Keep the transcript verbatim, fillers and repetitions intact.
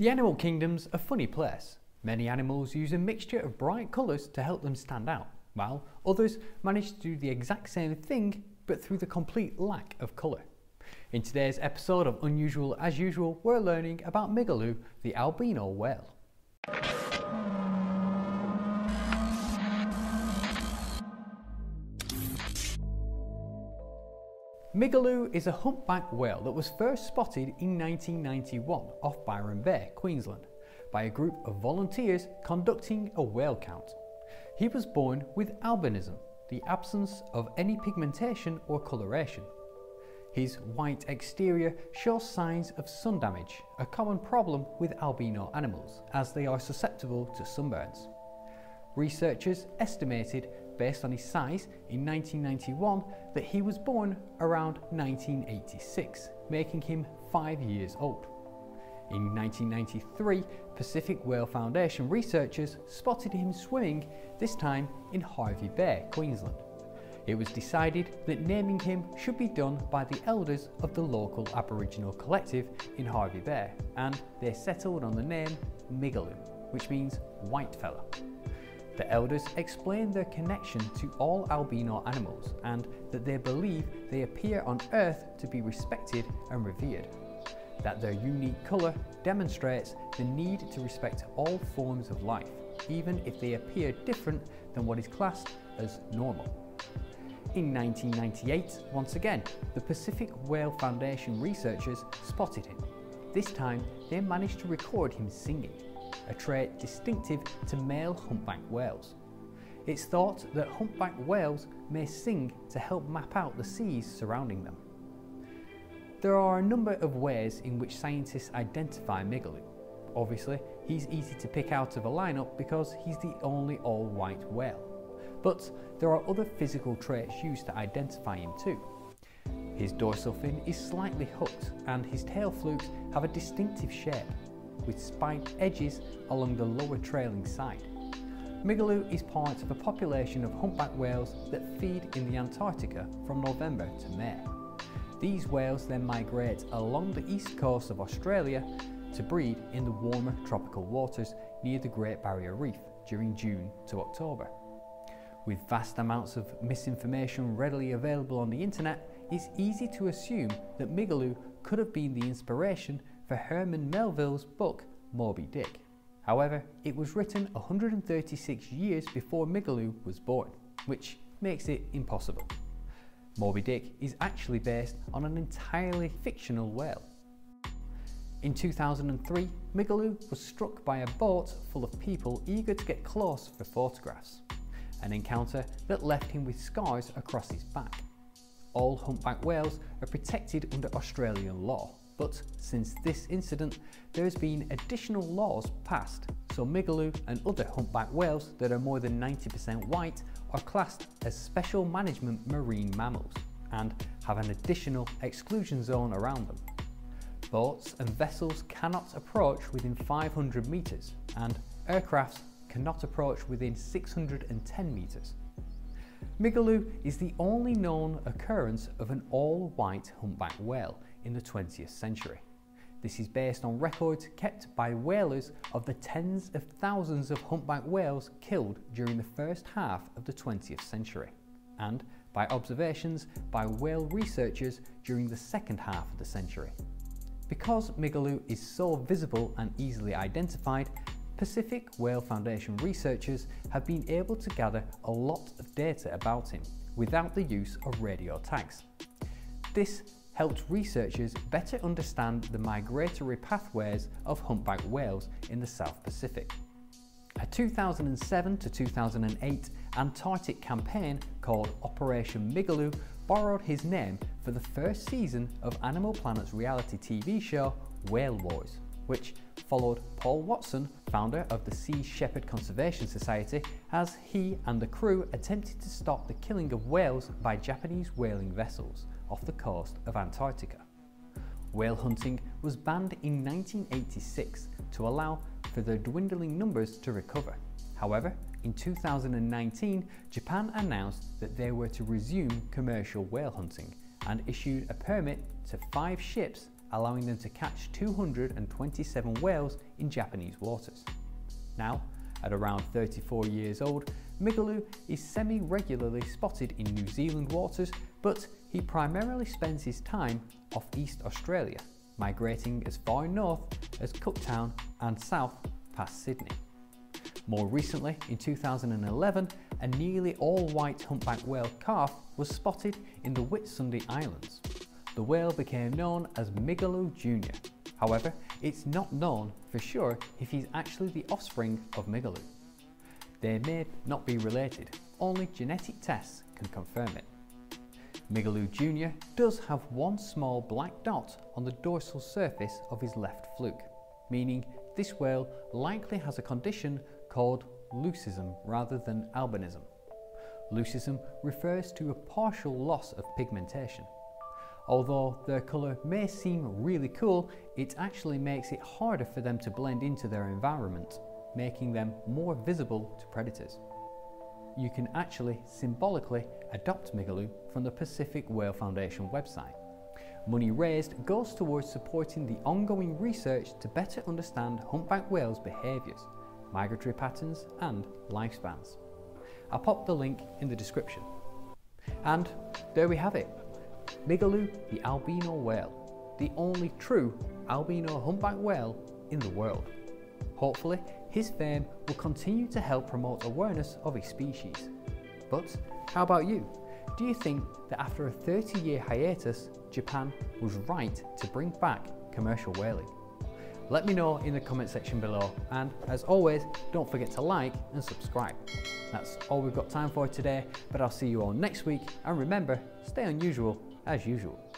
The animal kingdom's a funny place. Many animals use a mixture of bright colours to help them stand out, while others manage to do the exact same thing but through the complete lack of colour. In today's episode of Unusual As Usual, we're learning about Migaloo, the albino whale. Migaloo is a humpback whale that was first spotted in nineteen ninety-one off Byron Bay, Queensland, by a group of volunteers conducting a whale count. He was born with albinism, the absence of any pigmentation or coloration. His white exterior shows signs of sun damage, a common problem with albino animals, as they are susceptible to sunburns. Researchers estimated, based on his size in nineteen ninety-one, that he was born around nineteen eighty-six, making him five years old. In nineteen ninety-three, Pacific Whale Foundation researchers spotted him swimming, this time in Hervey Bay, Queensland. It was decided that naming him should be done by the elders of the local Aboriginal collective in Hervey Bay, and they settled on the name Migaloo, which means white fella. The elders explained their connection to all albino animals and that they believe they appear on Earth to be respected and revered. That their unique colour demonstrates the need to respect all forms of life, even if they appear different than what is classed as normal. In nineteen ninety-eight, once again, the Pacific Whale Foundation researchers spotted him. This time, they managed to record him singing, a trait distinctive to male humpback whales. It's thought that humpback whales may sing to help map out the seas surrounding them. There are a number of ways in which scientists identify Migaloo. Obviously, he's easy to pick out of a lineup because he's the only all-white whale. But there are other physical traits used to identify him too. His dorsal fin is slightly hooked and his tail flukes have a distinctive shape, with spiked edges along the lower trailing side. Migaloo is part of a population of humpback whales that feed in the Antarctica from November to May. These whales then migrate along the east coast of Australia to breed in the warmer tropical waters near the Great Barrier Reef during June to October. With vast amounts of misinformation readily available on the internet, it's easy to assume that Migaloo could have been the inspiration for Herman Melville's book Moby Dick. However, it was written one hundred thirty-six years before Migaloo was born, which makes it impossible. Moby Dick is actually based on an entirely fictional whale. In two thousand three, Migaloo was struck by a boat full of people eager to get close for photographs, an encounter that left him with scars across his back. All humpback whales are protected under Australian law, but since this incident, there has been additional laws passed, so Migaloo and other humpback whales that are more than ninety percent white are classed as special management marine mammals and have an additional exclusion zone around them. Boats and vessels cannot approach within five hundred metres, and aircrafts cannot approach within six hundred ten metres. Migaloo is the only known occurrence of an all-white humpback whale in the twentieth century. This is based on records kept by whalers of the tens of thousands of humpback whales killed during the first half of the twentieth century, and by observations by whale researchers during the second half of the century. Because Migaloo is so visible and easily identified, Pacific Whale Foundation researchers have been able to gather a lot of data about him without the use of radio tags. This helped researchers better understand the migratory pathways of humpback whales in the South Pacific. A two thousand seven to two thousand eight Antarctic campaign called Operation Migaloo borrowed his name for the first season of Animal Planet's reality T V show Whale Wars, which followed Paul Watson, founder of the Sea Shepherd Conservation Society, as he and the crew attempted to stop the killing of whales by Japanese whaling vessels off the coast of Antarctica. Whale hunting was banned in nineteen eighty-six to allow for the dwindling numbers to recover. However, in two thousand nineteen, Japan announced that they were to resume commercial whale hunting and issued a permit to five ships allowing them to catch two hundred twenty-seven whales in Japanese waters. Now, at around thirty-four years old, Migaloo is semi-regularly spotted in New Zealand waters, but he primarily spends his time off East Australia, migrating as far north as Cooktown and south past Sydney. More recently, in two thousand eleven, a nearly all-white humpback whale calf was spotted in the Whitsunday Islands. The whale became known as Migaloo Junior However, it's not known for sure if he's actually the offspring of Migaloo. They may not be related, only genetic tests can confirm it. Migaloo Junior does have one small black dot on the dorsal surface of his left fluke, meaning this whale likely has a condition called leucism rather than albinism. Leucism refers to a partial loss of pigmentation. Although their colour may seem really cool, it actually makes it harder for them to blend into their environment, making them more visible to predators. You can actually symbolically adopt Migaloo from the Pacific Whale Foundation website. Money raised goes towards supporting the ongoing research to better understand humpback whales' behaviours, migratory patterns and lifespans. I'll pop the link in the description. And there we have it. Migaloo the albino whale, the only true albino humpback whale in the world. Hopefully, his fame will continue to help promote awareness of his species. But how about you? Do you think that after a thirty year hiatus, Japan was right to bring back commercial whaling? Let me know in the comment section below, and as always, don't forget to like and subscribe. That's all we've got time for today, but I'll see you all next week, and remember, stay unusual as usual.